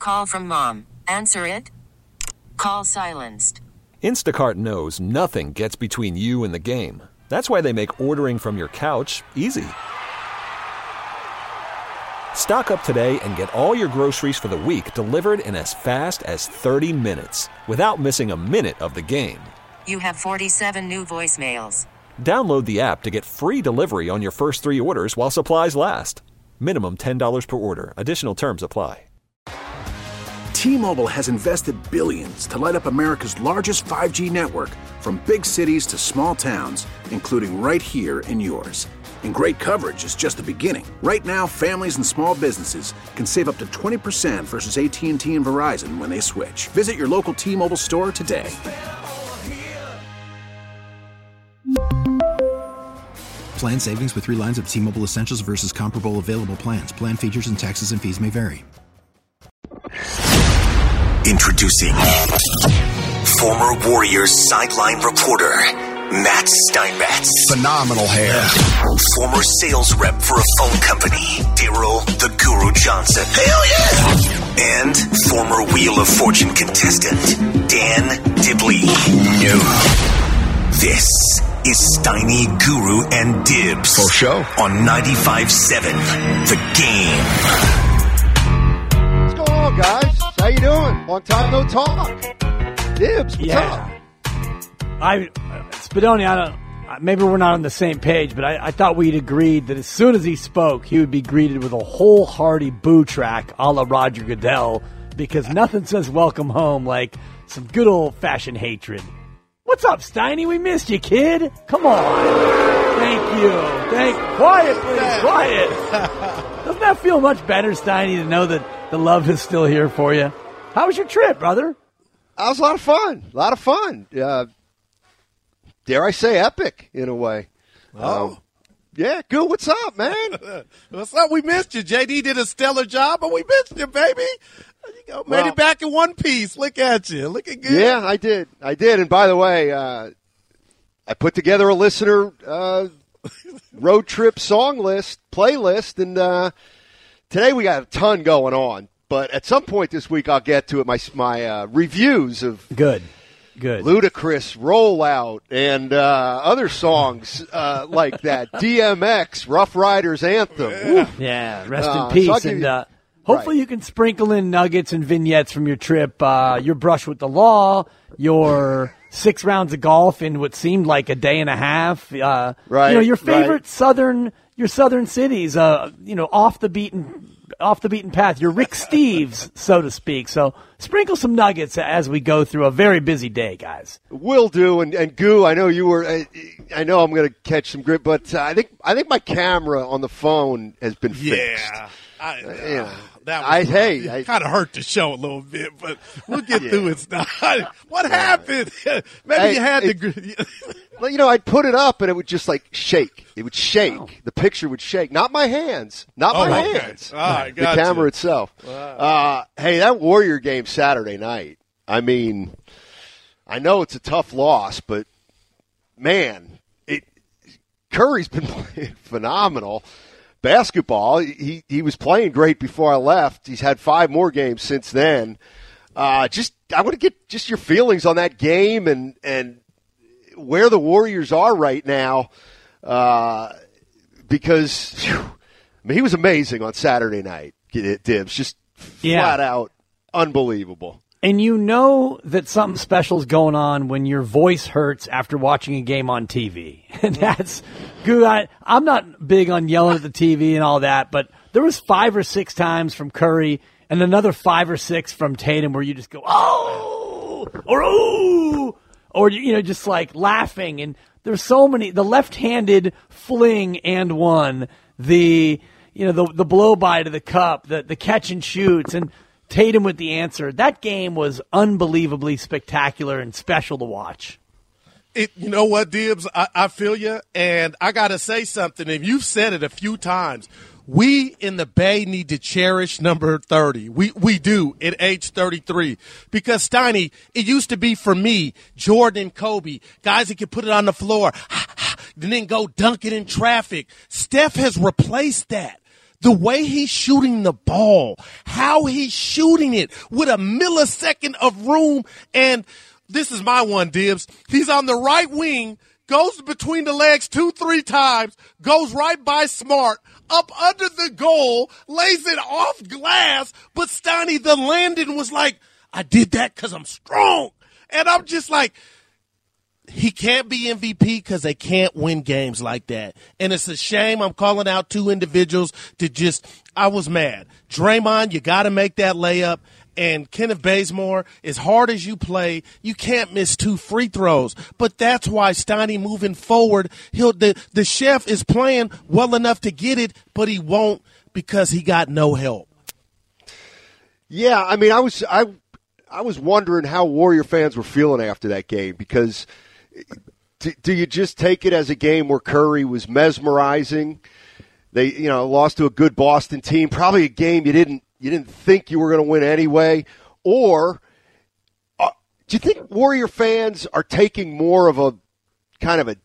Call from mom. Answer it. Call silenced. Instacart knows nothing gets between you and the game. That's why they make ordering from your couch easy. Stock up today and get all your groceries for the week delivered in as fast as 30 minutes without missing a minute of the game. You have 47 new voicemails. Download the app to get free delivery on your first 3 orders while supplies last. Minimum $10 per order. Additional terms apply. T-Mobile has invested billions to light up America's largest 5G network, from big cities to small towns, including right here in yours. And great coverage is just the beginning. Right now, families and small businesses can save up to 20% versus AT&T and Verizon when they switch. Visit your local T-Mobile store today. Plan savings with 3 lines of T-Mobile Essentials versus comparable available plans. Plan features and taxes and fees may vary. Introducing former Warriors sideline reporter Matt Steinmetz. Phenomenal hair. Former sales rep for a phone company, Daryl the Guru Johnson. Hell yeah! And former Wheel of Fortune contestant, Dan Dibley. No. This is Steiny, Guru, and Dibs. For show. On 95.7, The Game. What's going on, guys? How you doing? Long time no talk. Dibs, what's up? Spadoni, maybe we're not on the same page, but I thought we'd agreed that as soon as he spoke, he would be greeted with a wholehearty boo track a la Roger Goodell, because nothing says welcome home like some good old-fashioned hatred. What's up, Steiny? We missed you, kid. Come on. Thank you. Quiet, please. Quiet. Doesn't that feel much better, Steiny, to know that the love is still here for you? How was your trip, brother? That was a lot of fun. A lot of fun. Dare I say epic, in a way. Oh. Yeah, good. What's up, man? What's up? We missed you. JD did a stellar job, but we missed you, baby. There you go. Made it back in one piece. Look at you. Looking good. Yeah, I did. And by the way, I put together a listener road trip song list, playlist, and today we got a ton going on. But at some point this week, I'll get to it. My reviews of Good. Ludacris, Rollout, and other songs like that. DMX, Rough Riders Anthem. Ooh. Yeah, rest in peace. So and hopefully you can sprinkle in nuggets and vignettes from your trip. Your brush with the law, your 6 rounds of golf in what seemed like a day and a half. Right. Your favorite southern cities. Off the beaten path. Your Rick Steves, so to speak. So sprinkle some nuggets as we go through a very busy day, guys. Will do. And Goo, I know you were. I know I'm going to catch some grip, but I think my camera on the phone has been fixed. Yeah. That kind of hurt the show a little bit, but we'll get through it now. What happened? Maybe you had to. Well, I'd put it up and it would just shake. It would shake. Oh. The picture would shake. Not my hands. Hands. All right, the camera itself. Wow. Hey, that Warrior game Saturday night. I mean, I know it's a tough loss, but man, Curry's been playing phenomenal basketball. He was playing great before I left. He's had 5 more games since then. I want to get just your feelings on that game and where the Warriors are right now, because he was amazing on Saturday night. Dibs, just flat out unbelievable. And you know that something special is going on when your voice hurts after watching a game on TV. And that's good. I'm not big on yelling at the TV and all that, but there was 5 or 6 times from Curry and another 5 or 6 from Tatum where you just go, oh, or oh, or, just laughing. And there's so many, the left-handed fling and one, the blow by to the cup, the catch and shoots, and Tatum with the answer. That game was unbelievably spectacular and special to watch. You know what, Dibs? I feel you, and I got to say something, and you've said it a few times. We in the Bay need to cherish number 30. We do at age 33. Because, Steiny, it used to be for me, Jordan and Kobe, guys that could put it on the floor, and then go dunk it in traffic. Steph has replaced that. The way he's shooting the ball, how he's shooting it with a millisecond of room. And this is my one, Dibs. He's on the right wing, goes between the legs 2-3 times, goes right by Smart, up under the goal, lays it off glass. But Steiny, the landing was like, I did that because I'm strong. And I'm just like, he can't be MVP because they can't win games like that. And it's a shame. I'm calling out two individuals I was mad. Draymond, you got to make that layup. And Kenneth Bazemore, as hard as you play, you can't miss 2 free throws. But that's why Steiny moving forward, the chef is playing well enough to get it, but he won't because he got no help. Yeah, I mean, I was wondering how Warrior fans were feeling after that game because do you just take it as a game where Curry was mesmerizing? They, lost to a good Boston team, probably a game you didn't think you were going to win anyway, or do you think Warrior fans are taking more of a kind of a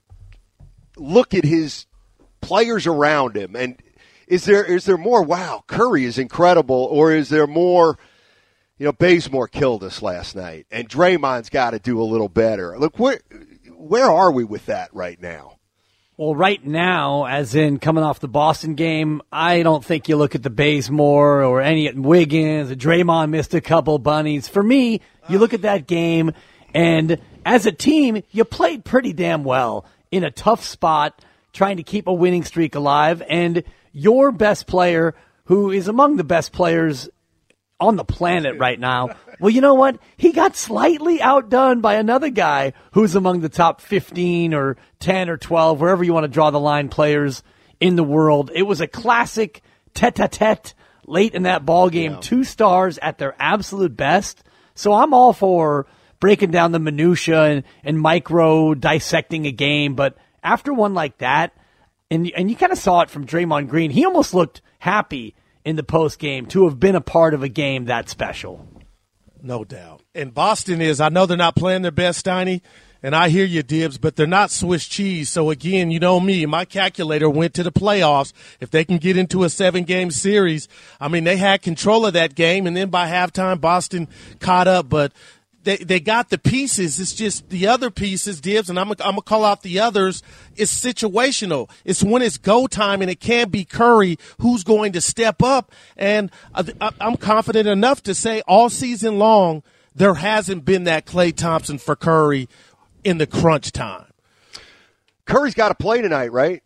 look at his players around him, and is there more? Wow, Curry is incredible, or is there more? Bazemore killed us last night, and Draymond's got to do a little better. Look, where are we with that right now? Well, right now, as in coming off the Boston game, I don't think you look at the Bazemore or any Wiggins. Draymond missed a couple bunnies. For me, you look at that game, and as a team, you played pretty damn well in a tough spot, trying to keep a winning streak alive, and your best player, who is among the best players on the planet right now, well, you know what? He got slightly outdone by another guy who's among the top 15 or 10 or 12, wherever you want to draw the line, players in the world. It was a classic tete-a-tete late in that ball game. Yeah. 2 stars at their absolute best. So I'm all for breaking down the minutia and micro dissecting a game. But after one like that, and you kind of saw it from Draymond Green, he almost looked happy in the post game to have been a part of a game that special. No doubt. And Boston is, I know they're not playing their best, Steiny, and I hear you, Dibs, but they're not Swiss cheese. So, again, you know me, my calculator went to the playoffs. If they can get into a 7-game series, I mean, they had control of that game, and then by halftime, Boston caught up. But they got the pieces. It's just the other pieces, Dibs, and I'm going to call out the others. It's situational. It's when it's go time, and it can't be Curry who's going to step up. And I'm confident enough to say all season long there hasn't been that Klay Thompson for Curry in the crunch time. Curry's got to play tonight, right?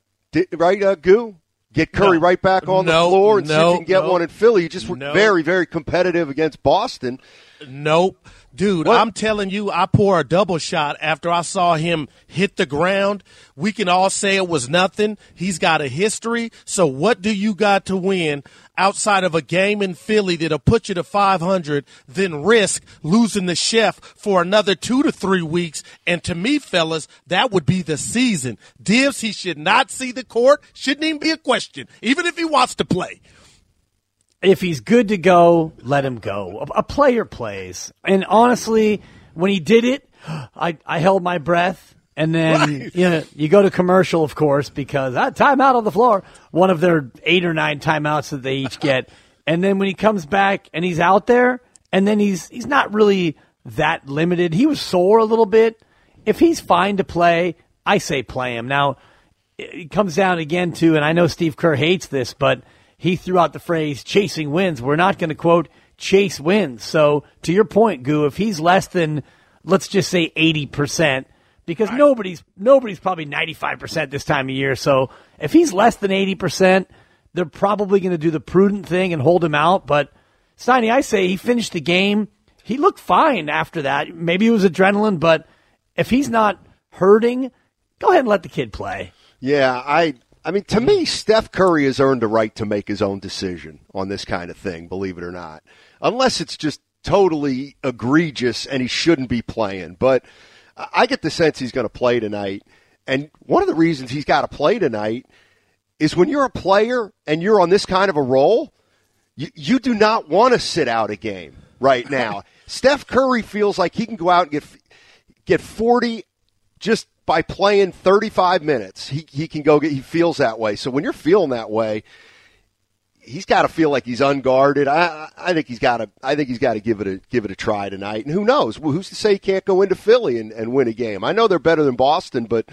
Goo? Get Curry right back on the floor and see if you can get one in Philly. You just were very, very competitive against Boston. Nope. Dude, what? I'm telling you, I pour a double shot after I saw him hit the ground. We can all say it was nothing. He's got a history. So what do you got to win outside of a game in Philly that'll put you to 500, then risk losing the chef for another 2 to 3 weeks? And to me, fellas, that would be the season. Dibs, he should not see the court. Shouldn't even be a question, even if he wants to play. If he's good to go, let him go. A player plays. And honestly, when he did it, I held my breath. And then you go to commercial, of course, because timeout on the floor. One of their 8 or 9 timeouts that they each get. And then when he comes back and he's out there, and then he's not really that limited. He was sore a little bit. If he's fine to play, I say play him. Now, it comes down again to, and I know Steve Kerr hates this, but he threw out the phrase chasing wins. We're not going to, quote, chase wins. So to your point, Goo, if he's less than, let's just say 80%, because nobody's probably 95% this time of year. So if he's less than 80%, they're probably going to do the prudent thing and hold him out. But Steiny, I say he finished the game. He looked fine after that. Maybe it was adrenaline, but if he's not hurting, go ahead and let the kid play. Yeah, I mean, to me, Steph Curry has earned the right to make his own decision on this kind of thing, believe it or not, unless it's just totally egregious and he shouldn't be playing. But I get the sense he's going to play tonight. And one of the reasons he's got to play tonight is when you're a player and you're on this kind of a roll, you do not want to sit out a game right now. Steph Curry feels like he can go out and get 40 just by playing 35 minutes. He can go he feels that way. So when you're feeling that way, he's got to feel like he's unguarded. I think he's got to give it a try tonight. And who knows? Who's to say he can't go into Philly and win a game? I know they're better than Boston, but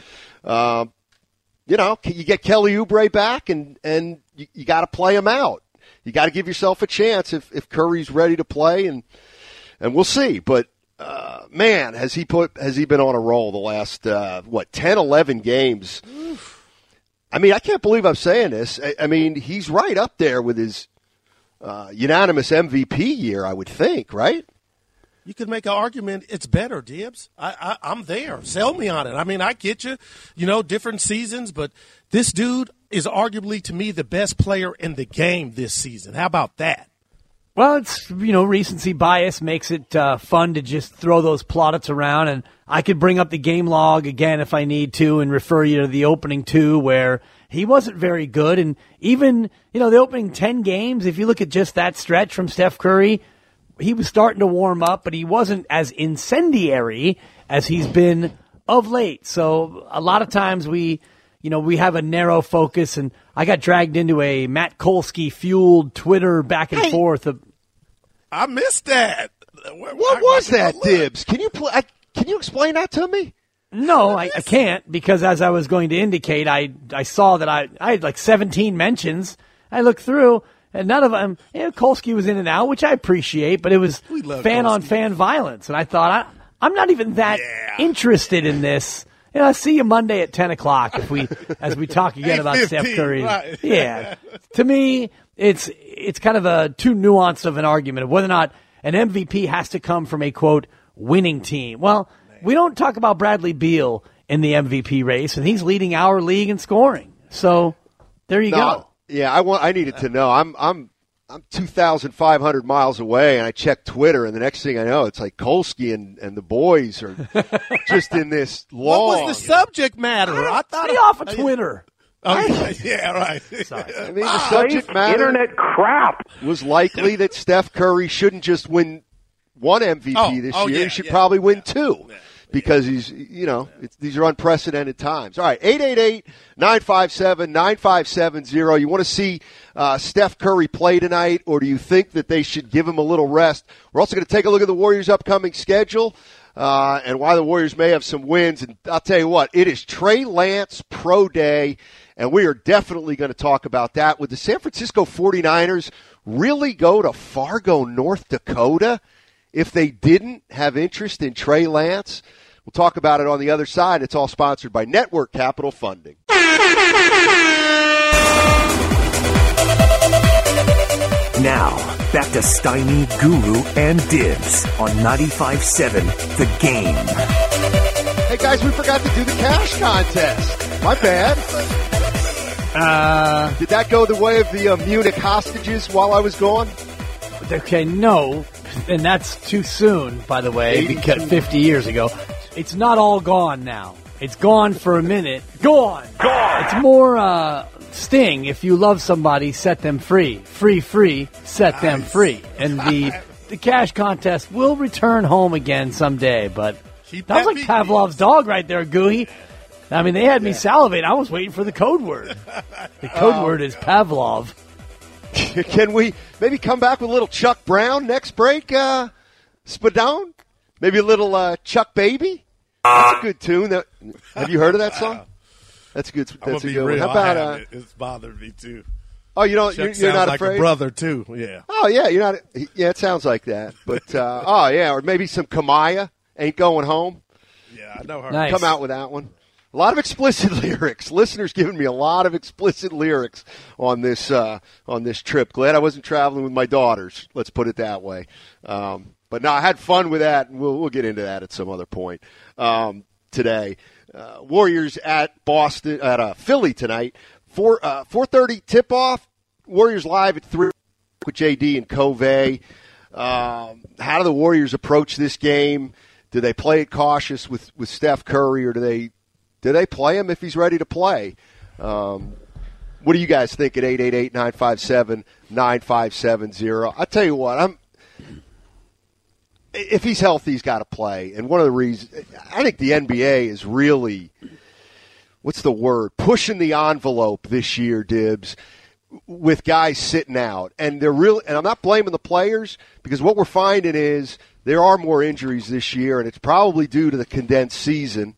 you get Kelly Oubre back, and you got to play him out. You got to give yourself a chance if Curry's ready to play, and we'll see. But man, has he been on a roll the last 10, 11 games? I mean, I can't believe I'm saying this. I mean, he's right up there with his unanimous MVP year, I would think, right? You could make an argument it's better, Dibbs. I'm there. Sell me on it. I mean, I get you, different seasons, but this dude is arguably, to me, the best player in the game this season. How about that? Well, it's, recency bias makes it fun to just throw those plaudits around, and I could bring up the game log again if I need to and refer you to the opening 2 where he wasn't very good. And even, the opening 10 games, if you look at just that stretch from Steph Curry, he was starting to warm up, but he wasn't as incendiary as he's been of late. So a lot of times we have a narrow focus, and I got dragged into a Matt Kolsky-fueled Twitter back and forth. I missed that. What was that, Dibbs? Can you explain that to me? No, I can't, because as I was going to indicate, I saw that I had like 17 mentions. I looked through, and none of them, Kolsky was in and out, which I appreciate, but it was fan-on-fan violence. And I thought, I'm not even that interested in this. I'll see you Monday at 10 o'clock as we talk again about Steph Curry. Right. Yeah. To me, it's kind of too nuanced of an argument of whether or not an MVP has to come from a, quote, winning team. Well, we don't talk about Bradley Beal in the MVP race, and he's leading our league in scoring. So there you go. Yeah, I needed to know. I'm 2,500 miles away, and I check Twitter, and the next thing I know, it's like Kolsky and the boys are just in this long. What was the subject matter? I thought stay off of Twitter. Yeah, right. Sorry. I mean, the subject matter internet crap was likely that Steph Curry shouldn't just win one MVP this year. Yeah, he should probably win 2. Because these are unprecedented times. All right, 888-957-9570. You want to see Steph Curry play tonight, or do you think that they should give him a little rest? We're also going to take a look at the Warriors' upcoming schedule and why the Warriors may have some wins. And I'll tell you what, it is Trey Lance Pro Day, and we are definitely going to talk about that. Would the San Francisco 49ers really go to Fargo, North Dakota if they didn't have interest in Trey Lance? We'll talk about it on the other side. It's all sponsored by Network Capital Funding. Now, back to Steiny, Guru, and Dibbs on 95.7 The Game. Hey, guys, we forgot to do the cash contest. My bad. Did that go the way of the Munich hostages while I was gone? Okay, no. And that's too soon, by the way, because 50 years ago. It's not all gone now. It's gone for a minute. Gone! It's more Sting. If you love somebody, set them free. Free, set them free. And the cash contest will return home again someday. But that was like Pavlov's dog right there, Gooey. I mean, they had me salivate. I was waiting for the code word. The code word is Pavlov. Can we maybe come back with a little Chuck Brown next break, Spadone? Maybe a little Chuck Baby? That's a good tune. Have you heard of that song? That's a good. That's a good one. How about it's bothered me too. Oh, you don't. You're not like afraid. A brother too. Yeah. Oh yeah, you're not. Yeah, it sounds like that. But oh yeah, or maybe some Kamaya Ain't Going Home. Yeah, I know her. Nice. Come out with that one. A lot of explicit lyrics. Listeners giving me a lot of explicit lyrics on this trip. Glad I wasn't traveling with my daughters. Let's put it that way. But no, I had fun with that, and we'll get into that at some other point today. Warriors at Boston at Philly tonight. 4:30 tip-off. Warriors live at 3 with JD and Covey. How do the Warriors approach this game? Do they play it cautious with Steph Curry, or do they play him if he's ready to play? What do you guys think at 888-957-9570? I'll tell you what, if he's healthy, he's got to play. And one of the reasons, I think the NBA is really, what's the word, pushing the envelope this year, Dibbs. with guys sitting out. And and I'm not blaming the players, because what we're finding is there are more injuries this year, and it's probably due to the condensed season.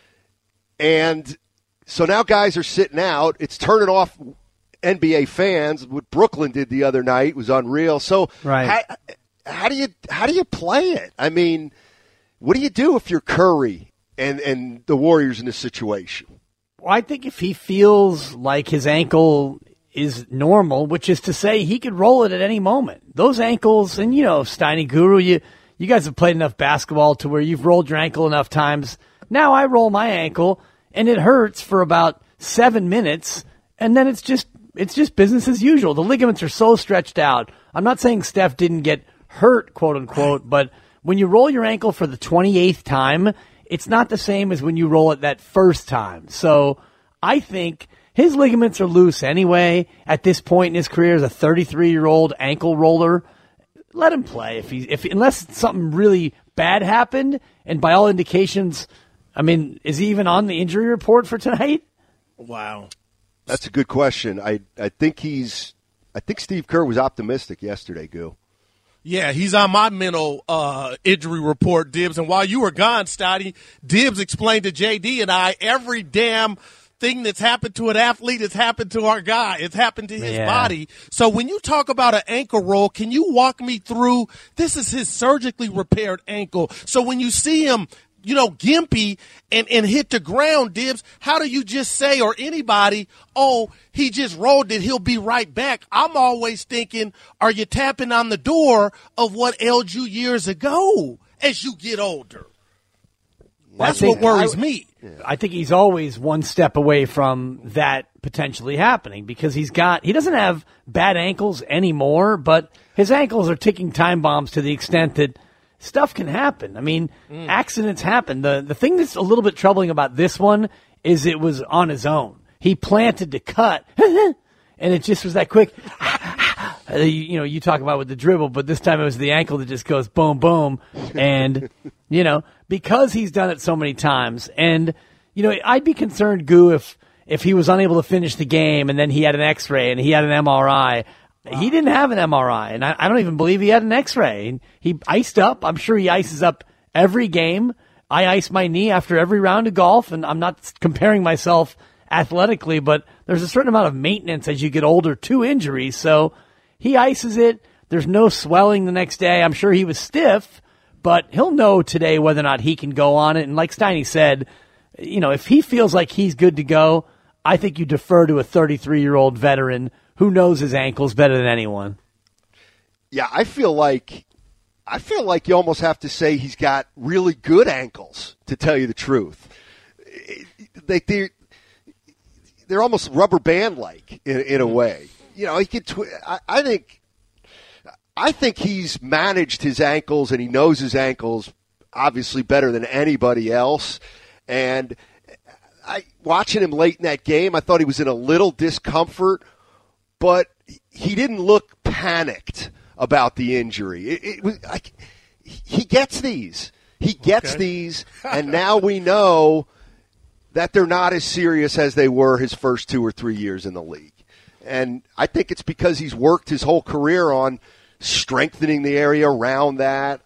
And so now guys are sitting out. It's turning off NBA fans. What Brooklyn did the other night was unreal. So right. How do you play it? I mean, what do you do if you're Curry and the Warriors in this situation? Well, I think if he feels like his ankle is normal, which is to say he could roll it at any moment. Those ankles, and Steiny Guru, you guys have played enough basketball to where you've rolled your ankle enough times. Now I roll my ankle, and it hurts for about 7 minutes, and then it's just business as usual. The ligaments are so stretched out. I'm not saying Steph didn't get hurt, quote unquote, but when you roll your ankle for the 28th time, it's not the same as when you roll it that first time. So I think his ligaments are loose anyway at this point in his career as a 33-year-old ankle roller. Let him play unless something really bad happened, and by all indications, I mean, is he even on the injury report for tonight? Wow. That's a good question. I think Steve Kerr was optimistic yesterday, Goo. Yeah, he's on my mental injury report, Dibbs. And while you were gone, Stoddy, Dibbs explained to JD and I every damn thing that's happened to an athlete has happened to our guy. It's happened to his body. So when you talk about an ankle roll, can you walk me through? This is his surgically repaired ankle. So when you see him, gimpy and hit the ground, Dibbs, how do you just say, or anybody, oh, he just rolled it, he'll be right back? I'm always thinking, are you tapping on the door of what ailed you years ago as you get older? That's what worries me. I think he's always one step away from that potentially happening, because he doesn't have bad ankles anymore, but his ankles are ticking time bombs to the extent that stuff can happen. I mean, accidents happen. The thing that's a little bit troubling about this one is it was on his own. He planted to cut, and it just was that quick. You talk about with the dribble, but this time it was the ankle that just goes boom, boom. And, because he's done it so many times. And, I'd be concerned, Goo, if he was unable to finish the game and then he had an X-ray and he had an MRI. Wow. He didn't have an MRI, and I don't even believe he had an X-ray. He iced up. I'm sure he ices up every game. I ice my knee after every round of golf, and I'm not comparing myself athletically, but there's a certain amount of maintenance as you get older to injuries. So he ices it. There's no swelling the next day. I'm sure he was stiff, but he'll know today whether or not he can go on it. And like Steiny said, if he feels like he's good to go, I think you defer to a 33-year-old veteran who knows his ankles better than anyone. Yeah, I feel like you almost have to say he's got really good ankles, to tell you the truth. They're almost rubber band-like in a way. He could. I think he's managed his ankles, and he knows his ankles obviously better than anybody else. And watching him late in that game, I thought he was in a little discomfort, but he didn't look panicked about the injury. It was like he gets these. He gets these, and now we know that they're not as serious as they were his first 2 or 3 years in the league. And I think it's because he's worked his whole career on strengthening the area around that.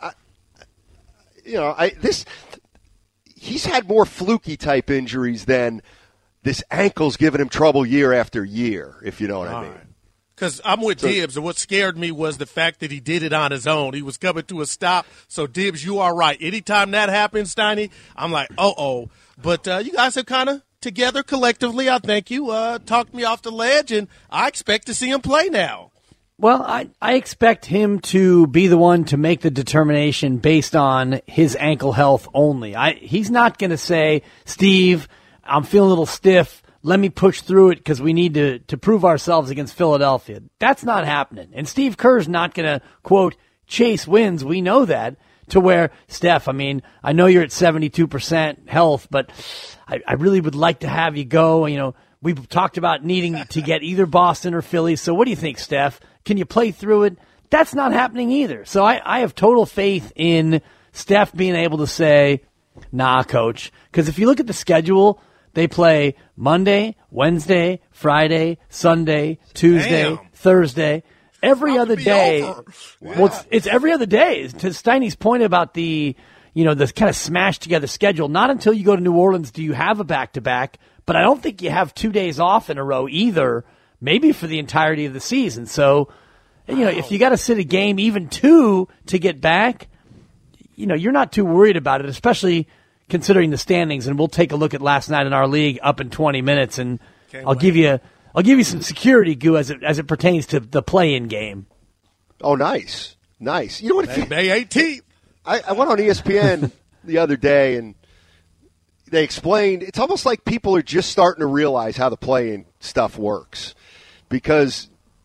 He's had more fluky type injuries than this ankle's giving him trouble year after year, if you know what I mean. Because I'm with Dibbs, and what scared me was the fact that he did it on his own. He was coming to a stop. So, Dibbs, you are right. Anytime that happens, Steiny, I'm like, uh-oh. But you guys have kind of together collectively, I thank you, talked me off the ledge, and I expect to see him play now. Well, I expect him to be the one to make the determination based on his ankle health only. He's not going to say, Steve, I'm feeling a little stiff. Let me push through it because we need to prove ourselves against Philadelphia. That's not happening. And Steve Kerr's not going to, quote, chase wins. We know that. To where, Steph, I mean, I know you're at 72% health, but I really would like to have you go. We've talked about needing to get either Boston or Philly. So what do you think, Steph? Can you play through it? That's not happening either. So I have total faith in Steph being able to say, nah, coach. Because if you look at the schedule, They play Monday, Wednesday, Friday, Sunday, Tuesday, Damn. Thursday. Every other day. Over. Well, it's every other day. To Steiny's point about the kind of smashed together schedule, not until you go to New Orleans do you have a back-to-back, but I don't think you have 2 days off in a row either, maybe for the entirety of the season. So, if you got to sit a game, even 2 to get back, you're not too worried about it, especially considering the standings. And we'll take a look at last night in our league up in 20 minutes, and I'll give you some security, Goo, as it pertains to the play-in game. Oh, nice. You know what? May 18th. I went on ESPN the other day, and they explained it's almost like people are just starting to realize how the play-in stuff works, because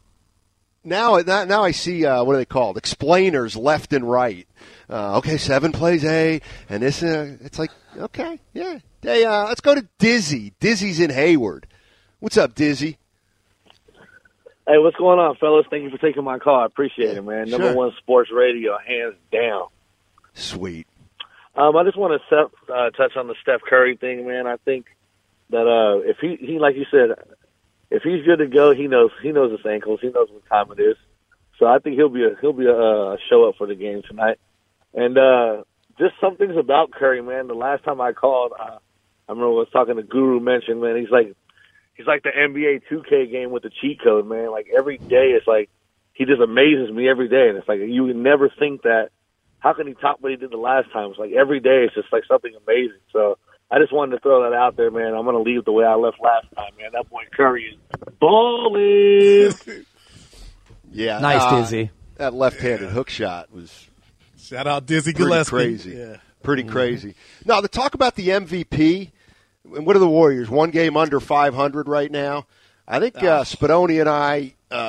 now I see what are they called? Explainers left and right. Okay, 7 plays A, and this it's like, okay, yeah. Hey, let's go to Dizzy. Dizzy's in Hayward. What's up, Dizzy? Hey, what's going on, fellas? Thank you for taking my call. I appreciate it, man. Sure. Number 1 sports radio, hands down. Sweet. I just want to touch on the Steph Curry thing, man. I think that if he like you said, if he's good to go, he knows his ankles. He knows what time it is. So I think he'll be a show up for the game tonight. And just some things about Curry, man. The last time I called, I remember I was talking to Guru mentioned, man. He's like the NBA 2K game with the cheat code, man. Like every day, it's like he just amazes me every day, and it's like you would never think that. How can he top what he did the last time? It's like every day it's just like something amazing. So I just wanted to throw that out there, man. I'm going to leave the way I left last time, man. That boy Curry is balling. Yeah. Nice, Dizzy. That left-handed hook shot was Shout out Dizzy pretty Gillespie. crazy. Yeah. Pretty crazy. Now, the talk about the MVP, and what are the Warriors? 1 game under 500 right now. I think Spadoni and I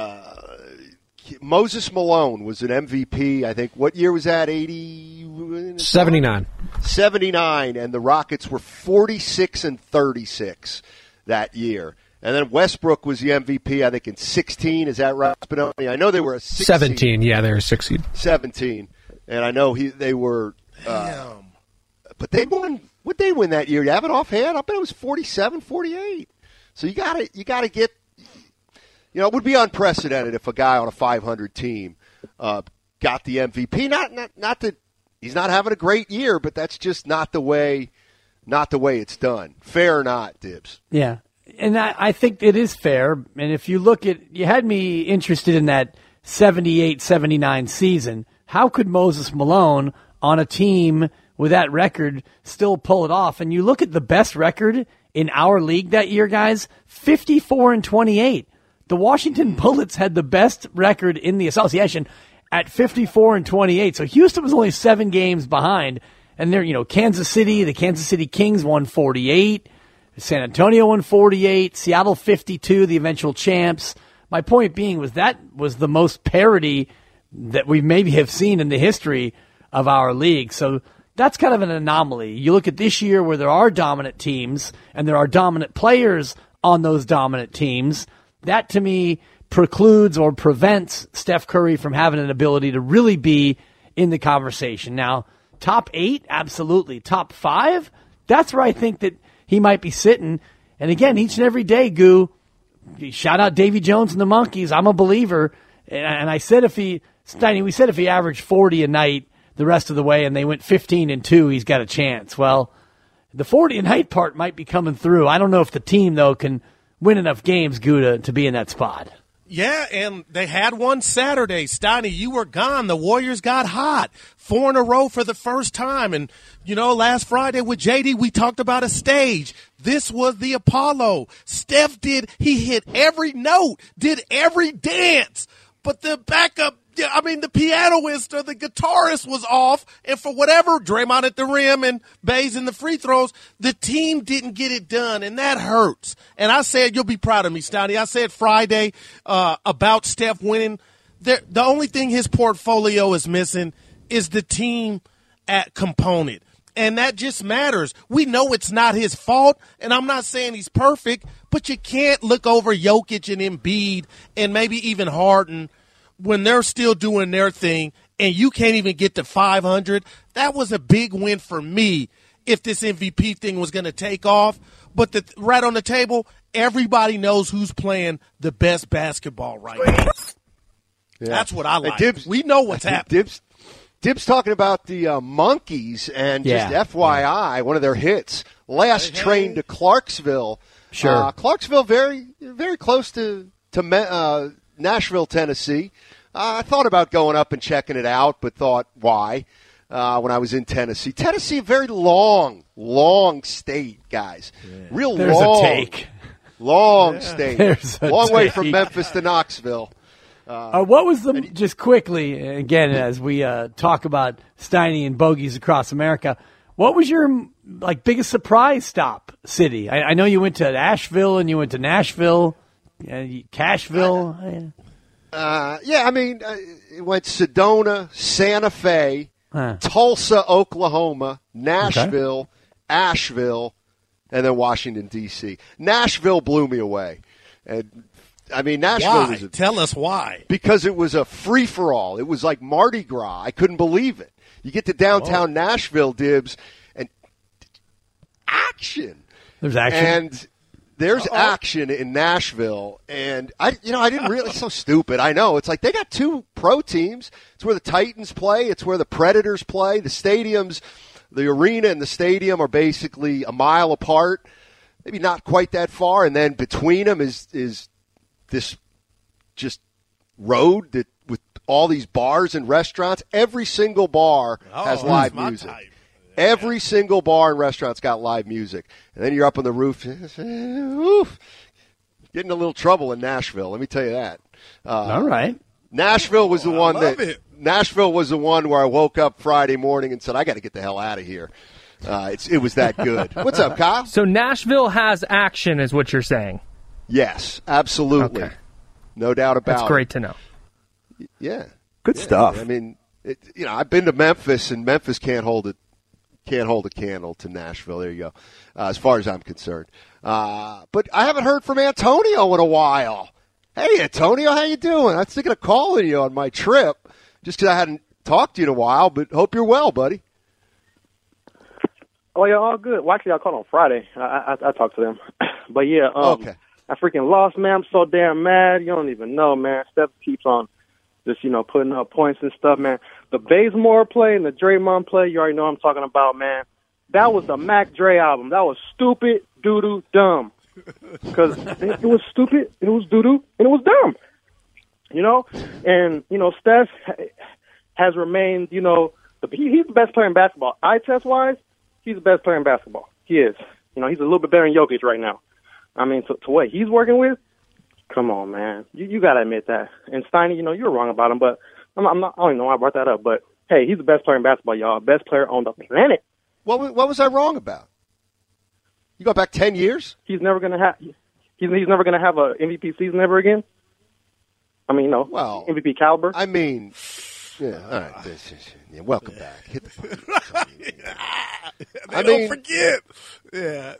Moses Malone was an MVP, I think. What year was that? 79. 79, and the Rockets were 46-36 that year. And then Westbrook was the MVP, I think, in 16. Is that right, Spadoni? I know they were a 16. 17, yeah, they were 16. 17. And I know they were but they won. What'd they win that year? You have it offhand? I bet it was 47-48. So you gotta get. It would be unprecedented if a guy on a 500 team got the MVP. Not that he's not having a great year, but that's just not the way it's done. Fair or not, Dibs? Yeah, and I think it is fair. And if you look at, you had me interested in that 78-79 season. How could Moses Malone on a team with that record still pull it off? And you look at the best record in our league that year, guys, 54-28. The Washington Bullets had the best record in the association at 54-28. So Houston was only 7 games behind. And they're, Kansas City, the Kansas City Kings won 48. San Antonio won 48. Seattle 52, the eventual champs. My point being that was the most parity that we maybe have seen in the history of our league. So that's kind of an anomaly. You look at this year where there are dominant teams and there are dominant players on those dominant teams. That, to me, precludes or prevents Steph Curry from having an ability to really be in the conversation. Now, top 8, absolutely. Top 5, that's where I think that he might be sitting. And again, each and every day, Goo, shout out Davy Jones and the Monkees. I'm a believer. And I said we said if he averaged 40 a night the rest of the way and they went 15-2, he's got a chance. Well, the 40 a night part might be coming through. I don't know if the team, though, can win enough games, Gouda, to be in that spot. Yeah, and they had one Saturday. Steiny, you were gone. The Warriors got hot. 4 in a row for the first time. And, last Friday with JD, we talked about a stage. This was the Apollo. Steph he hit every note, did every dance. But the backup, the pianoist or the guitarist was off, and for whatever, Draymond at the rim and Bays in the free throws, the team didn't get it done, and that hurts. And I said, you'll be proud of me, Stoney. I said Friday about Steph winning. The only thing his portfolio is missing is the team component, and that just matters. We know it's not his fault, and I'm not saying he's perfect, but you can't look over Jokic and Embiid and maybe even Harden when they're still doing their thing and you can't even get to 500. That was a big win for me if this MVP thing was going to take off. But right on the table, everybody knows who's playing the best basketball right now. Yeah. That's what I like. Dibs, we know what's happening. Dibs talking about the Monkeys, and just FYI, one of their hits, Last Train to Clarksville. Sure. Clarksville, very, very close to Nashville, Tennessee. I thought about going up and checking it out, but thought, why? When I was in Tennessee. Tennessee, a very long state, guys. Yeah. There's long. A take. Long state. There's a long way take. from Memphis to Knoxville. What was just quickly, again, as we talk about Steiny and bogeys across America, what was your biggest surprise stop city? I know you went to Asheville and you went to Nashville, Cashville. It went Sedona, Santa Fe, Tulsa, Oklahoma, Nashville, Asheville, and then Washington, D.C. Nashville blew me away. And Nashville was Tell us why. Because it was a free-for-all. It was like Mardi Gras. I couldn't believe it. You get to downtown Nashville, Dibs, and action. There's action. And there's action in Nashville. And, I didn't really – it's so stupid. I know. It's like they got two pro teams. It's where the Titans play. It's where the Predators play. The stadiums, the arena and the stadium are basically a mile apart, maybe not quite that far. And then between them is this just road that with all these bars and restaurants. Every single bar has live music. Every single bar and restaurant's got live music. And then you're up on the roof. Oof, getting a little trouble in Nashville, let me tell you that. All right. Nashville was the one Nashville was the one where I woke up Friday morning and said, I got to get the hell out of here. It was that good. What's up, Kyle? So Nashville has action is what you're saying. Yes, absolutely. Okay. No doubt about it. That's great to know. Yeah. Good stuff. I've been to Memphis, and Memphis can't hold a candle to Nashville. There you go, as far as I'm concerned. But I haven't heard from Antonio in a while. Hey, Antonio, how you doing? I was thinking of calling you on my trip just because I hadn't talked to you in a while, but hope you're well, buddy. Oh, yeah, all good. Well, actually, I called on Friday. I talked to them. But, yeah, okay. I freaking lost, man. I'm so damn mad. You don't even know, man. Steph keeps on just, putting up points and stuff, man. The Bazemore play and the Draymond play, you already know what I'm talking about, man. That was the Mac Dre album. That was stupid, doo-doo, dumb. Because it was stupid, it was doo-doo, and it was dumb. And, Steph has remained, he's the best player in basketball. Eye test-wise, he's the best player in basketball. He is. He's a little bit better than Jokic right now. To what he's working with, come on, man. You got to admit that. And Steiny, you're wrong about him, but I don't even know why I brought that up. But, hey, he's the best player in basketball, y'all. Best player on the planet. What was I wrong about? You go back 10 years? He's never going to have he's never going to have an MVP season ever again. MVP caliber. Yeah, all right. Welcome back. Hit the button. Don't forget. Yeah.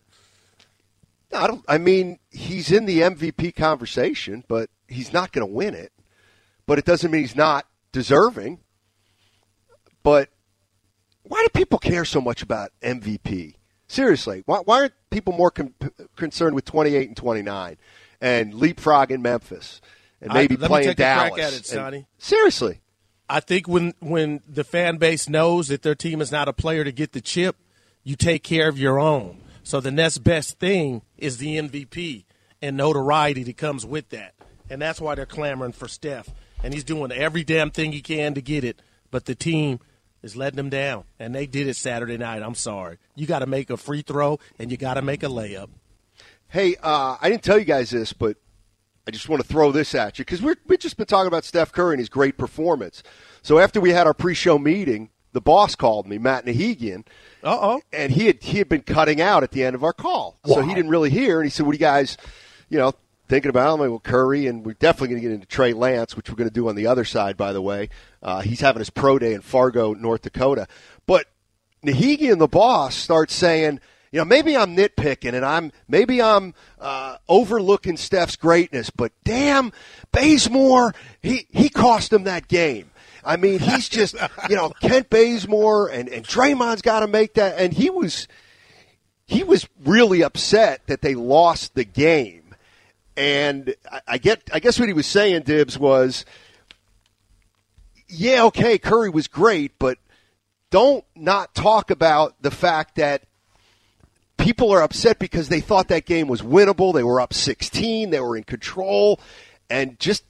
He's in the MVP conversation, but he's not going to win it. But it doesn't mean he's not deserving. But why do people care so much about MVP? Seriously, why aren't people more concerned with 28 and 29 and leapfrogging Memphis and maybe playing Dallas? Let me take a crack at it, Sonny. Seriously. I think when the fan base knows that their team is not a player to get the chip, you take care of your own. So the next best thing is the MVP and notoriety that comes with that. And that's why they're clamoring for Steph. And he's doing every damn thing he can to get it, but the team is letting him down. And they did it Saturday night. I'm sorry. You got to make a free throw, and you got to make a layup. Hey, I didn't tell you guys this, but I just want to throw this at you because we've just been talking about Steph Curry and his great performance. So after we had our pre-show meeting, the boss called me, Matt Nahigian, and he had been cutting out at the end of our call. Wow. So he didn't really hear, and he said, what are you guys, thinking about? I'm like, well, Curry, and we're definitely going to get into Trey Lance, which we're going to do on the other side, by the way. He's having his pro day in Fargo, North Dakota. But Nahigian, the boss, starts saying, maybe I'm nitpicking and I'm overlooking Steph's greatness, but damn, Bazemore, he cost him that game. I mean, he's just, Kent Bazemore and Draymond's got to make that. And he was really upset that they lost the game. And I guess what he was saying, Dibbs, was, yeah, okay, Curry was great, but don't not talk about the fact that people are upset because they thought that game was winnable. They were up 16. They were in control. And just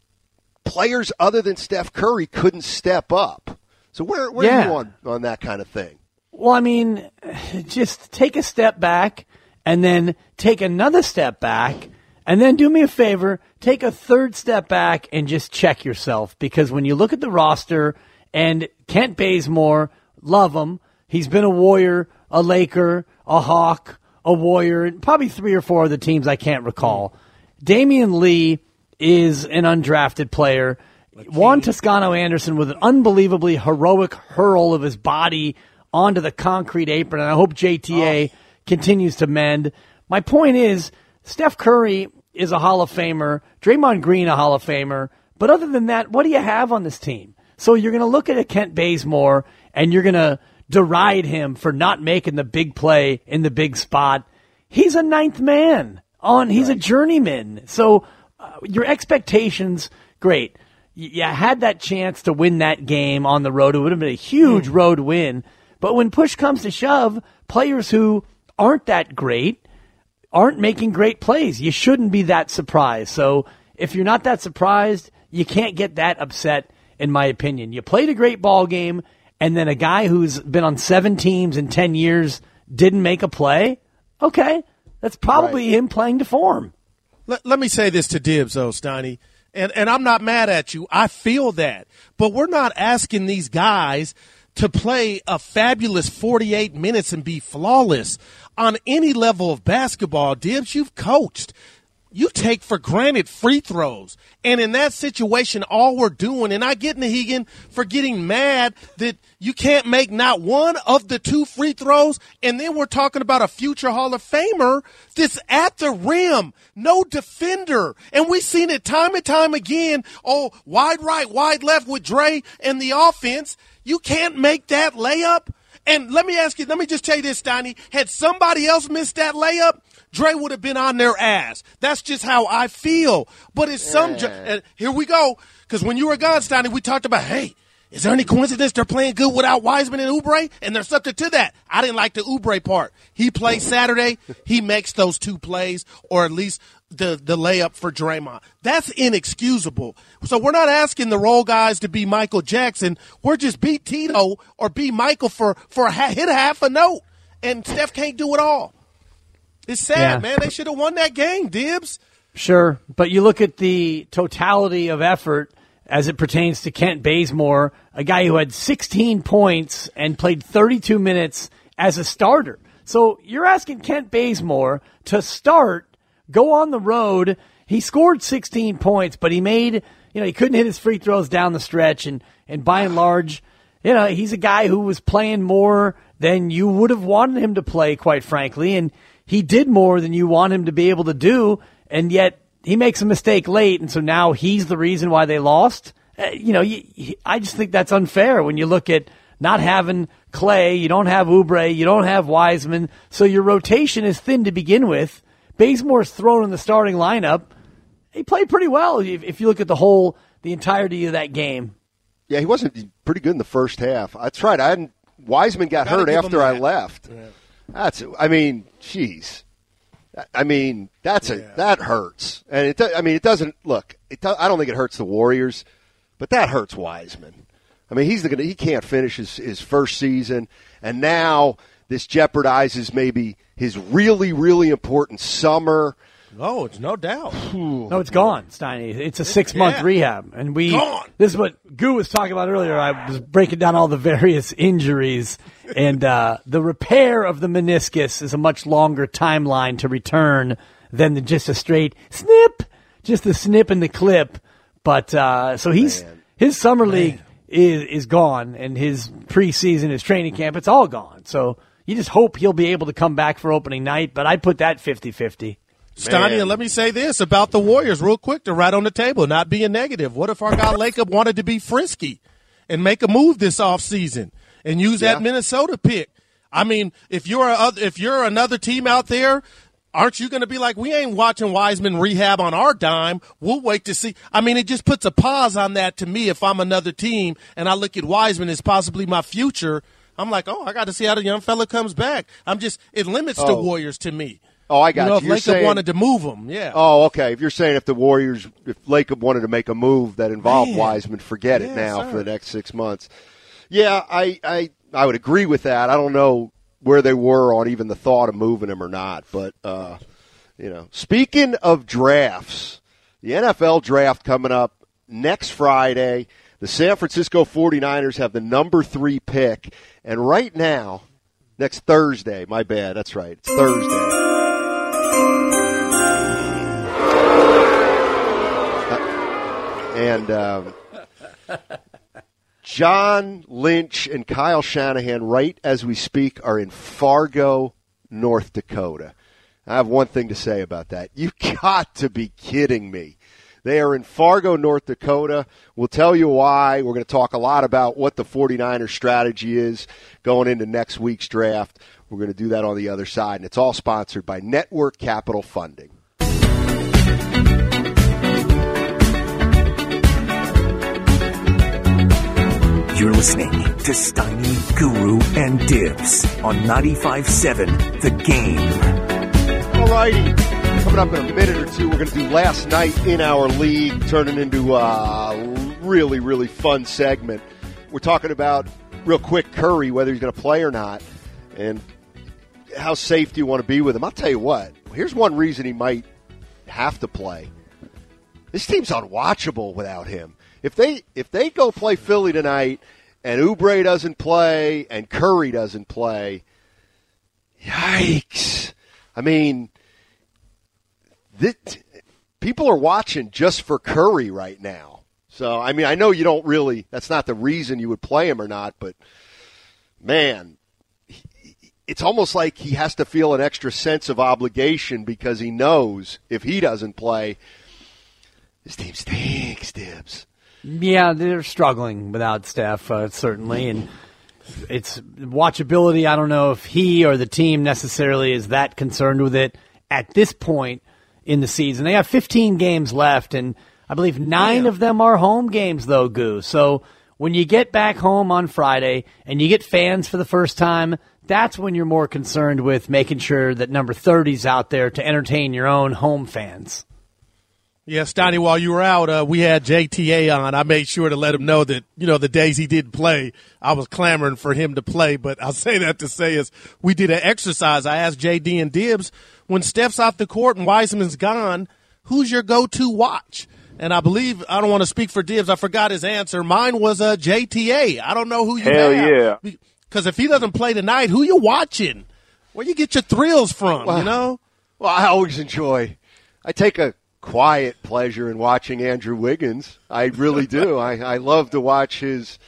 players other than Steph Curry couldn't step up. So where are you on that kind of thing? Well, I mean, just take a step back and then take another step back and then do me a favor, take a third step back and just check yourself. Because when you look at the roster and Kent Bazemore, love him. He's been a Warrior, a Laker, a Hawk, a Warrior, and probably 3 or 4 of the teams I can't recall. Damian Lee is an undrafted player. Juan Toscano-Anderson with an unbelievably heroic hurl of his body onto the concrete apron, and I hope JTA continues to mend. My point is, Steph Curry is a Hall of Famer, Draymond Green a Hall of Famer, but other than that, what do you have on this team? So you're going to look at a Kent Bazemore, and you're going to deride him for not making the big play in the big spot. He's a ninth man. He's a journeyman. So your expectations, great. You had that chance to win that game on the road. It would have been a huge road win. But when push comes to shove, players who aren't that great aren't making great plays. You shouldn't be that surprised. So if you're not that surprised, you can't get that upset, in my opinion. You played a great ball game, and then a guy who's been on 7 teams in 10 years didn't make a play? Okay, that's probably him playing to form. Let me say this to Dibbs, though, Steiny, and I'm not mad at you. I feel that. But we're not asking these guys to play a fabulous 48 minutes and be flawless on any level of basketball. Dibbs, you've coached. You take for granted free throws. And in that situation, all we're doing, and I get Nahegan for getting mad that you can't make not one of the 2 free throws, and then we're talking about a future Hall of Famer that's at the rim, no defender. And we've seen it time and time again. Oh, wide right, wide left with Dre and the offense. You can't make that layup. And let me just tell you this, Steiny. Had somebody else missed that layup, Dre would have been on their ass. That's just how I feel. But it's and here we go. Because when you were gone, Steiny, we talked about, hey, is there any coincidence they're playing good without Wiseman and Oubre? And there's something to that. I didn't like the Oubre part. He plays Saturday. He makes those 2 plays, or at least the layup for Draymond. That's inexcusable. So we're not asking the role guys to be Michael Jackson. We're just beat Tito or be Michael for hit half a note. And Steph can't do it all. It's sad, man. They should have won that game, Dibbs. Sure, but you look at the totality of effort as it pertains to Kent Bazemore, a guy who had 16 points and played 32 minutes as a starter. So you're asking Kent Bazemore to start, go on the road. He scored 16 points, but he made, he couldn't hit his free throws down the stretch. And by and large, he's a guy who was playing more than you would have wanted him to play, quite frankly. And he did more than you want him to be able to do, and yet he makes a mistake late, and so now he's the reason why they lost. I just think that's unfair when you look at not having Clay, you don't have Oubre, you don't have Wiseman, so your rotation is thin to begin with. Bazemore's thrown in the starting lineup. He played pretty well if you look at the entirety of that game. Yeah, he wasn't pretty good in the first half. That's right. Wiseman got hurt after I left. Yeah. Jeez. That hurts. And it doesn't look. I don't think it hurts the Warriors, but that hurts Wiseman. He can't finish his first season, and now this jeopardizes maybe his really, really important summer. Oh, it's no doubt. No, it's gone, Steiny. It's a 6-month rehab. And this is what Goo was talking about earlier. I was breaking down all the various injuries, and the repair of the meniscus is a much longer timeline to return than just a straight snip, just the snip and the clip. But so his summer league is gone, and his preseason, his training camp, it's all gone. So you just hope he'll be able to come back for opening night, but I'd put that 50-50. Steiny, and let me say this about the Warriors real quick to right on the table, not being negative. What if our guy Lacob wanted to be frisky? and make a move this offseason and use that Minnesota pick. I mean, if you're another team out there, aren't you going to be like, we ain't watching Wiseman rehab on our dime. We'll wait to see. I mean, it just puts a pause on that to me if I'm another team and I look at Wiseman as possibly my future. I'm like, I got to see how the young fella comes back. It limits the Warriors to me. Oh, I got you. If Lacob wanted to move him, yeah. Oh, okay. If you're saying if Lacob wanted to make a move that involved Wiseman, forget it now for the next 6 months. Yeah, I would agree with that. I don't know where they were on even the thought of moving him or not. But, speaking of drafts, the NFL draft coming up next Friday. The San Francisco 49ers have the number 3 pick. And right now, next Thursday, my bad, that's right, it's Thursday. And John Lynch and Kyle Shanahan, right as we speak, are in Fargo, North Dakota. I have one thing to say about that. You got to be kidding me. They are in Fargo, North Dakota. We'll tell you why. We're going to talk a lot about what the 49ers strategy is going into next week's draft. We're going to do that on the other side, and it's all sponsored by Network Capital Funding. You're listening to Steiny, Guru, and Dibs on 95.7 The Game. All righty. Coming up in a minute or two, we're going to do Last Night in Our League, turning into a really, really fun segment. We're talking about, real quick, Curry, whether he's going to play or not, and how safe do you want to be with him. I'll tell you what, here's one reason he might have to play. This team's unwatchable without him. If they go play Philly tonight and Oubre doesn't play and Curry doesn't play, yikes. I mean, people are watching just for Curry right now. So, I mean, I know you don't really – that's not the reason you would play him or not, but, man, it's almost like he has to feel an extra sense of obligation because he knows if he doesn't play, his team stinks, Dibs. Yeah, they're struggling without Steph, certainly, and it's watchability. I don't know if he or the team necessarily is that concerned with it at this point in the season. They have 15 games left, and I believe 9 of them are home games, though, Goo. So when you get back home on Friday and you get fans for the first time, that's when you're more concerned with making sure that number 30's out there to entertain your own home fans. Yeah, Steiny, while you were out, we had JTA on. I made sure to let him know that, the days he didn't play, I was clamoring for him to play. But I'll say that to say is we did an exercise. I asked JD and Dibs, when Steph's off the court and Wiseman's gone, who's your go-to watch? And I believe, I don't want to speak for Dibs, I forgot his answer. Mine was JTA. I don't know who you Hell have. Yeah. Because if he doesn't play tonight, who you watching? Where you get your thrills from, Well, I always I take a quiet pleasure in watching Andrew Wiggins. I really do. I love to watch his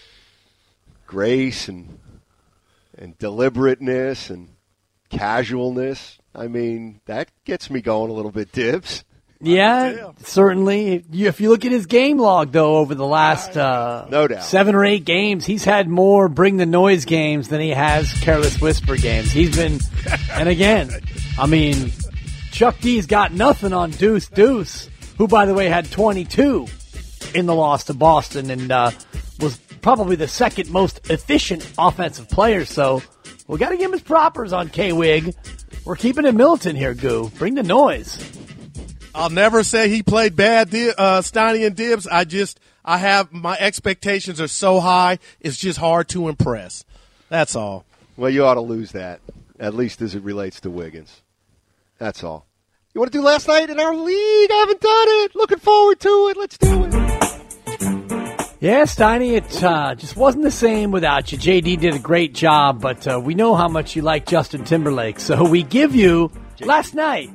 grace and deliberateness and casualness. I mean, that gets me going a little bit, Dibs. Yeah, certainly. If you look at his game log, though, over the last no doubt. 7 or 8 games, he's had more Bring the Noise games than he has Careless Whisper games. He's been, and again, I mean, Chuck D's got nothing on Deuce Deuce, who, by the way, had 22 in the loss to Boston and was probably the second most efficient offensive player. So we got to give him his propers on K-Wig. We're keeping it militant here, Goo. Bring the noise. I'll never say he played bad, Steiny and Dibs. I have my expectations are so high, it's just hard to impress. That's all. Well, you ought to lose that, at least as it relates to Wiggins. That's all. You want to do Last Night in Our League? I haven't done it. Looking forward to it. Let's do it. Yeah, Steiny, it just wasn't the same without you. JD did a great job, but we know how much you like Justin Timberlake, so we give you Last Night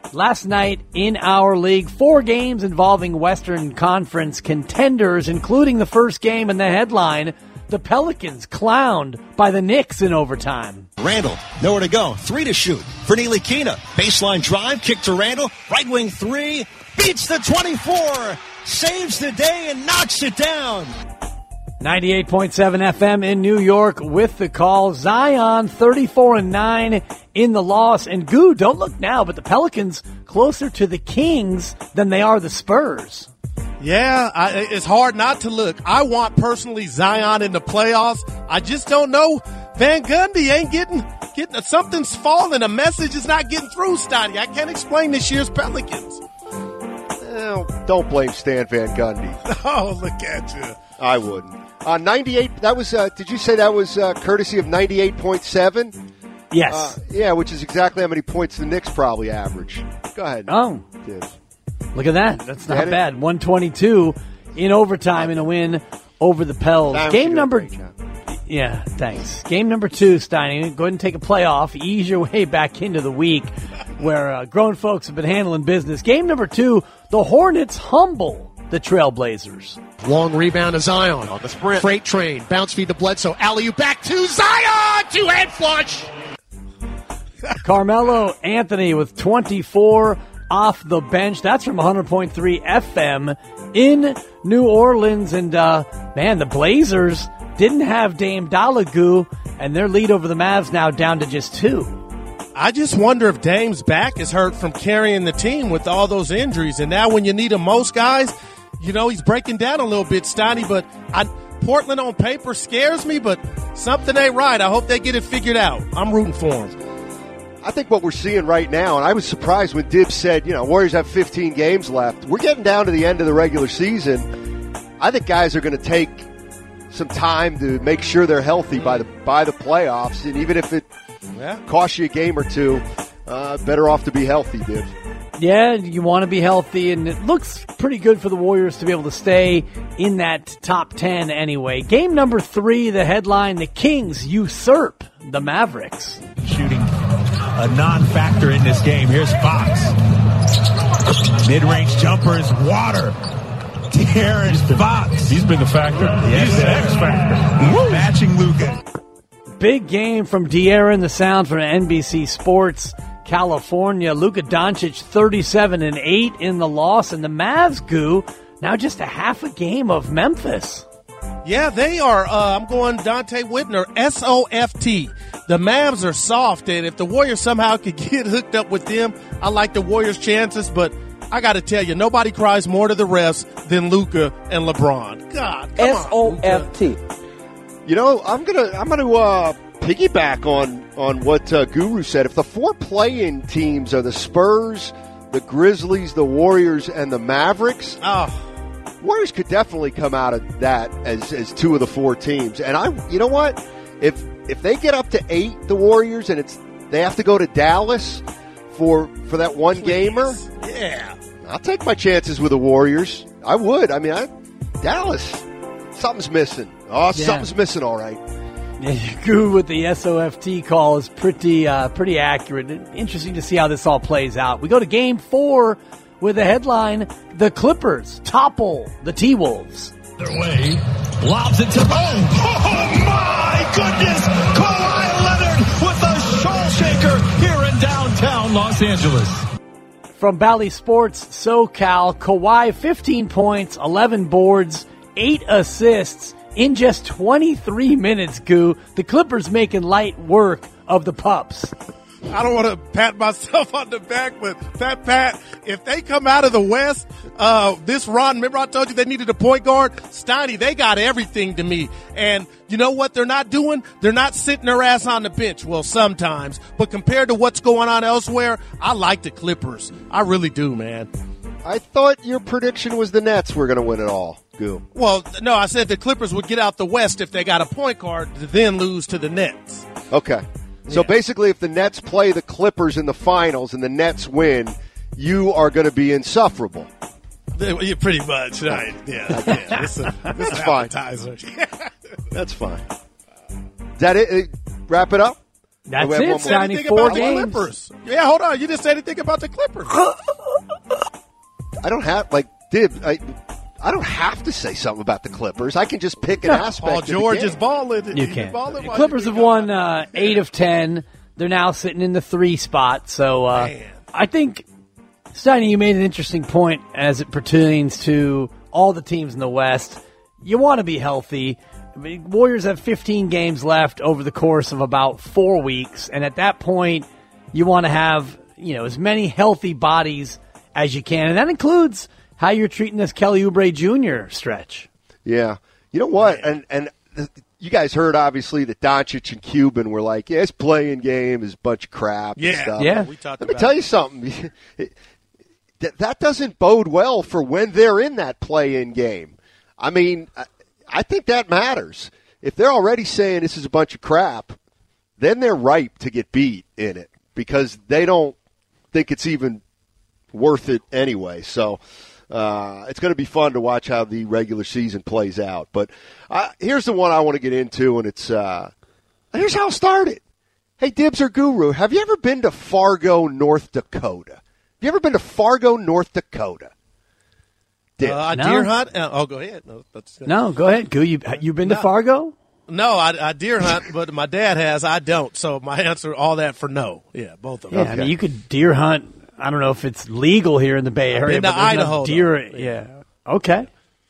in Our League. 4 games involving Western Conference contenders, including the first game in the headline, the Pelicans clowned by the Knicks in overtime. Randall, nowhere to go. 3 to shoot for Ntilikina. Baseline drive, kick to Randall. Right wing 3, beats the 24, saves the day and knocks it down. 98.7 FM in New York with the call. Zion 34-9 in the loss. And Goo, don't look now, but the Pelicans closer to the Kings than they are the Spurs. Yeah, it's hard not to look. I want personally Zion in the playoffs. I just don't know. Van Gundy ain't getting something's falling. A message is not getting through, Steiny. I can't explain this year's Pelicans. Well, don't blame Stan Van Gundy. Oh, look at you. I wouldn't. 98, that was, did you say that was courtesy of 98.7? Yes. Yeah, which is exactly how many points the Knicks probably average. Go ahead. Oh. Dude. Look at that. That's not bad. 122 in overtime in a win over the Pels. Game number... Yeah, thanks. Game number 2, Steiny. Go ahead and take a playoff. Ease your way back into the week where grown folks have been handling business. Game number 2, the Hornets humble the Trailblazers. Long rebound to Zion on the sprint. Freight train. Bounce feed to Bledsoe. Alley-oop back to Zion. Two-hand flush. Carmelo Anthony with 24 off the bench. That's from 100.3 FM in New Orleans. And, man, the Blazers didn't have Dame Dollagoo, and their lead over the Mavs now down to just 2. I just wonder if Dame's back is hurt from carrying the team with all those injuries. And now when you need him most, guys, you know, he's breaking down a little bit, Steiny. But Portland on paper scares me, but something ain't right. I hope they get it figured out. I'm rooting for him. I think what we're seeing right now, and I was surprised when Dibbs said, you know, Warriors have 15 games left. We're getting down to the end of the regular season. I think guys are going to take some time to make sure they're healthy by the playoffs, and even if it costs you a game or two, better off to be healthy, Dibbs. Yeah, you want to be healthy, and it looks pretty good for the Warriors to be able to stay in that top 10 anyway. Game number 3, the headline, the Kings usurp the Mavericks. Shooting a non-factor in this game. Here's Fox. Mid-range jumpers, water. De'Aaron Fox. He's been the factor. Yes, he's the X factor. Matching Luka. Big game from De'Aaron, the sound from NBC Sports California. Luka Doncic 37-8 in the loss, and the Mavs, Goo, now just a half a game of Memphis. Yeah, they are. I'm going Dante Whitner, SOFT. The Mavs are soft, and if the Warriors somehow could get hooked up with them, I like the Warriors' chances, but I got to tell you, nobody cries more to the refs than Luka and LeBron. God, come SOFT. On, you know, I'm gonna piggyback on what Guru said. If the 4 play-in teams are the Spurs, the Grizzlies, the Warriors, and the Mavericks, Warriors could definitely come out of that as 2 of the 4 teams. And you know what? If they get up to 8, the Warriors, and they have to go to Dallas for that one gamer, yeah, I'll take my chances with the Warriors. I would. I mean, Dallas, something's missing. Something's missing, all right. Goo with the SOFT call is pretty accurate. Interesting to see how this all plays out. We go to Game 4 with a headline: the Clippers topple the T-Wolves. Their way, lobs it to oh my goodness! Kawhi Leonard with a shoal shaker here in downtown Los Angeles. From Bally Sports SoCal, Kawhi 15 points, 11 boards, 8 assists in just 23 minutes, Goo. The Clippers making light work of the Pups. I don't want to pat myself on the back, but Pat, if they come out of the West, this run, remember I told you they needed a point guard? Steiny, they got everything to me. And you know what they're not doing? They're not sitting their ass on the bench. Well, sometimes. But compared to what's going on elsewhere, I like the Clippers. I really do, man. I thought your prediction was the Nets were going to win it all, Goo. Well, no, I said the Clippers would get out the West if they got a point guard to then lose to the Nets. Okay. So basically, if the Nets play the Clippers in the finals and the Nets win, you are going to be insufferable. Yeah, pretty much, right? Yeah. This is fine. That's fine. Is that it? Wrap it up? That's it. Steiny, 4 games. Clippers. Yeah, hold on. You didn't say anything about the Clippers. I don't have, I don't have to say something about the Clippers. I can just pick an aspect. Paul George is balling. You can. Clippers have won 8 of 10. They're now sitting in the 3 spot. So I think, Steiny, you made an interesting point as it pertains to all the teams in the West. You want to be healthy. Warriors have 15 games left over the course of about 4 weeks, and at that point, you want to have as many healthy bodies as you can, and that includes how you're treating this Kelly Oubre Jr. stretch. Yeah. You know what? And you guys heard, obviously, that Doncic and Cuban were like, his playing game is a bunch of crap and stuff. Yeah. Let me tell you something. That doesn't bode well for when they're in that play-in game. I mean, I think that matters. If they're already saying this is a bunch of crap, then they're ripe to get beat in it because they don't think it's even worth it anyway. So it's going to be fun to watch how the regular season plays out. But here's the one I want to get into, and it's here's how it started. Hey, Dibs or Guru, have you ever been to Fargo, North Dakota? Have you ever been to Fargo, North Dakota? No. Deer hunt? Oh, go ahead. No, go ahead. Goo, you been to Fargo? No, I deer hunt, but my dad has. I don't. So my answer, all that for no. Yeah, both of them. Yeah, I mean, you could deer hunt. I don't know if it's legal here in the Bay Area. In Idaho, deer. Yeah. Okay.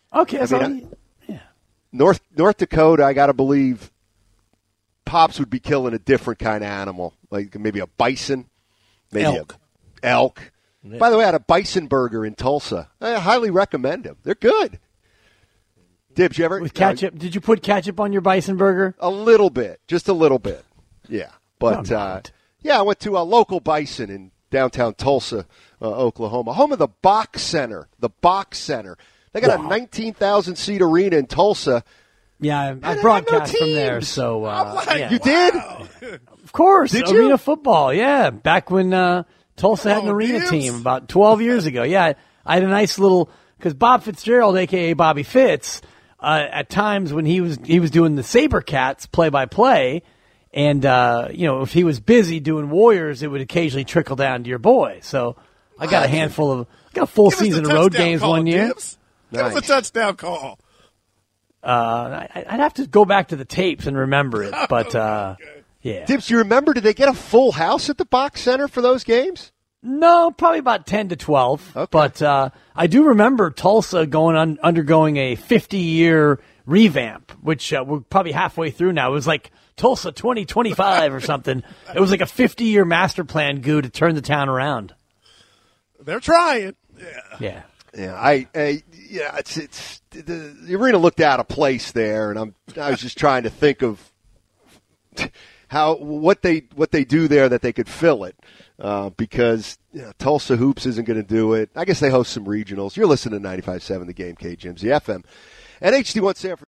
North Dakota, I got to believe Pops would be killing a different kind of animal, like maybe a bison, maybe elk. Yeah. By the way, I had a bison burger in Tulsa. I highly recommend them. They're good. Dibs, you ever? With ketchup? Did you put ketchup on your bison burger? A little bit. Just a little bit. Yeah. But, I went to a local bison in downtown Tulsa, Oklahoma, home of the Bach Center. The Bach Center. They got a 19,000-seat arena in Tulsa. Yeah, I broadcast from there. So you did? Of course. Did Arena you? football, yeah. Back when Tulsa had an arena team about 12 years ago. Yeah, I had a nice little – because Bob Fitzgerald, a.k.a. Bobby Fitz, at times when he was doing the SaberCats play-by-play – and, if he was busy doing Warriors, it would occasionally trickle down to your boy. So I got a full season of road games one year. Nice. Give us a touchdown call. I'd have to go back to the tapes and remember it. But, yeah. Dibs, you remember, did they get a full house at the Bach Center for those games? No, probably about 10 to 12. Okay. But I do remember Tulsa undergoing a 50-year revamp, which we're probably halfway through now. It was like Tulsa 2025 or something. It was like a 50-year master plan, Goo, to turn the town around. They're trying. Yeah. Yeah. It's the arena looked out of place there, and I was just trying to think of what they do there that they could fill it. Because Tulsa Hoops isn't going to do it. I guess they host some regionals. You're listening to 95.7 The Game, K Jim's the FM. And HD1 San Francisco.